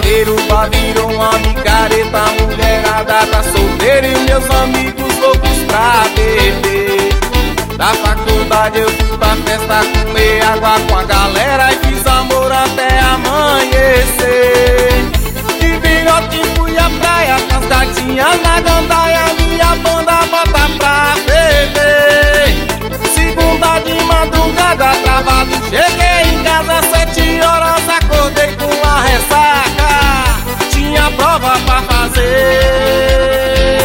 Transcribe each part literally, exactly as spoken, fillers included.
sexta-feira o bar virou uma micareta, a mulherada tá solteira e meus amigos loucos pra beber. Da faculdade eu fui pra festa comer água com a galera e fiz amor até amanhecer. De virote fui à praia com as gatinhas na gandaia, minha banda bota pra beber. Segunda de madrugada travado, cheguei em casa sete horas, acordei com a ressaca, tinha prova pra fazer.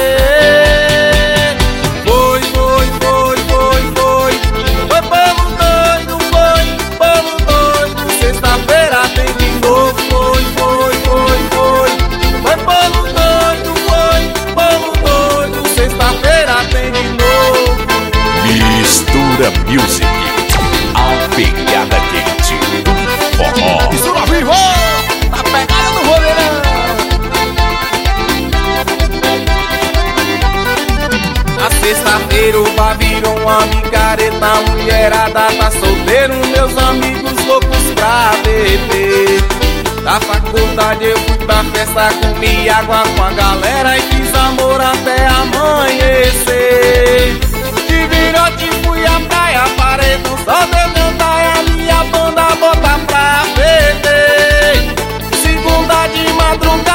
Foi, foi, foi, foi, foi, foi pelo doido, foi, pelo doido. Sexta-feira tem de novo, foi, foi, foi, foi, foi pelo doido, foi, pelo doido. Sexta-feira tem de novo. Mistura Music, a pegada quente do forró. Mistura vivo, tá pegada no roleirão. Na sexta-feira o bar virou uma micareta, a mulherada tá solteira, meus amigos loucos pra beber. Da faculdade eu fui pra festa, comi água com a galera e fiz amor até amanhecer. De virote fui à praia, paredão só deu gandaia, minha banda bota pra beber. Segunda de madrugada